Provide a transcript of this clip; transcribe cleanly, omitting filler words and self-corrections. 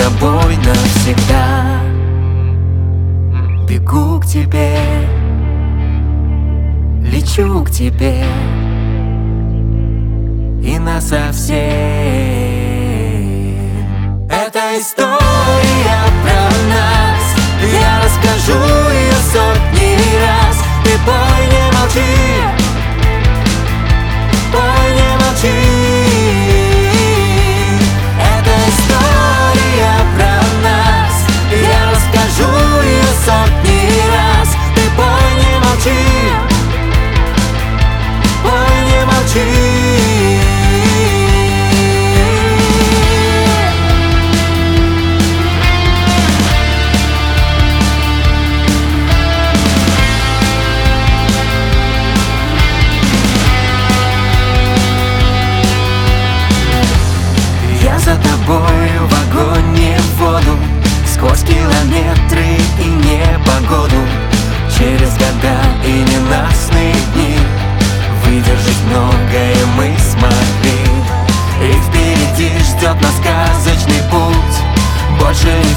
тобой навсегда. Бегу к тебе, лечу к тебе и насовсем. Это история про нас, я расскажу ее сотни раз. Ты пой, не молчи, пой, не молчи. Это история про нас, я расскажу ее сотни раз. Ты пой, не молчи, пой, не молчи. За тобою в огонь и в воду, сквозь километры и непогоду, через года и ненастные дни. Выдержать многое мы смогли, и впереди ждет нас сказочный путь. Больше